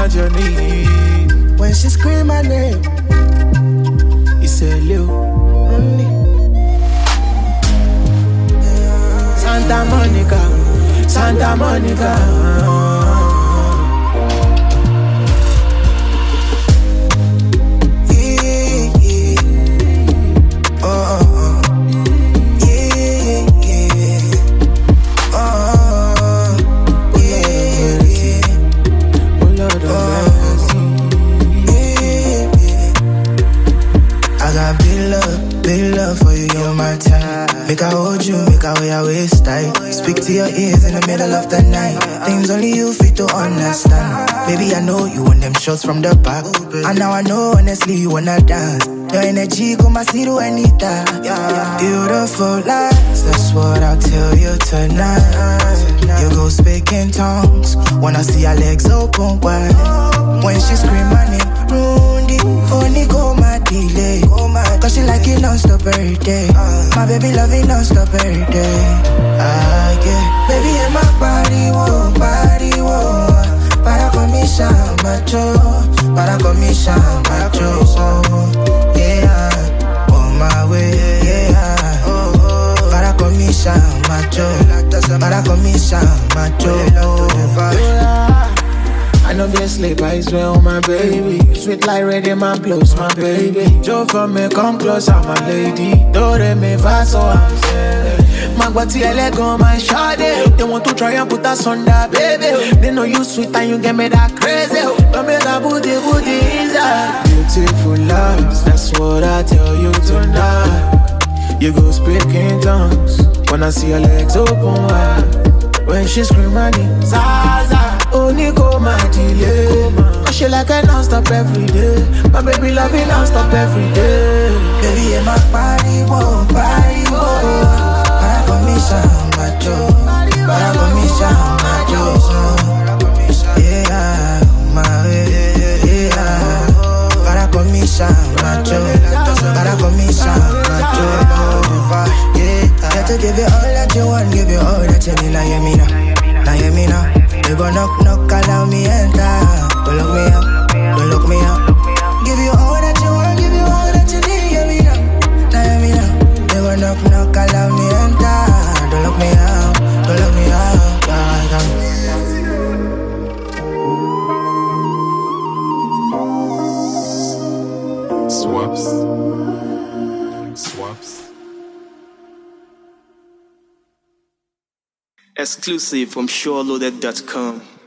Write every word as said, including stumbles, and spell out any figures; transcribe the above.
want your need. When she scream my name, he said, Lil. Santa Monica, Santa Monica. Make I hold you, make I wear your waist tight. Speak to your ears in the middle of the night. Things only you fit to understand. Baby, I know you want them shots from the back. And now I know, honestly, you wanna dance. Your energy, come and see to Anita. Beautiful lies, that's what I'll tell you tonight. You go speak in tongues, wanna see your legs open wide. When she scream my name, Rundi, only go my delay. Cause she like it non-stop every day. My baby love it non-stop every day. Ah, yeah. Baby, in my body, whoa, body, whoa. Para commission, macho. Para commission, macho. Oh, yeah. On my way, yeah. Oh, oh. Para commission, macho. Para commission, macho. Oh, yeah. I know they sleep, I swear on my baby. Sweet like ready, my blows, my baby. Joe for me, come closer, my lady. Dore me fast, so I'm saying. My body, I let go, my shawty. They want to try and put us on that, baby. They know you sweet and you get me that crazy. Don't make that booty, booty inside. Beautiful lies, that's what I tell you tonight. You go speak in tongues when I see your legs open wide. When she scream my name, Zaza. Only go my delay. Cause she like I non-stop every day. My baby love it non-stop every day. Baby, in my body, whoa, body, whoa. Para commission, macho. Para commission, macho. Yeah, my, yeah. Para commission, macho. Para commission, macho. Yeah, got to give you all that you want, give you all that you need. Now hear me now, now hear me now. You gon' knock, knock, allow me enter. Don't look me up, don't look me up. Give you all that you want, give you all that you need. Hear me now, now hear me now. You gon' knock, knock, allow me enter. Don't look me up, don't look me up. Swaps. Swaps. Exclusive from Sure Loaded dot com.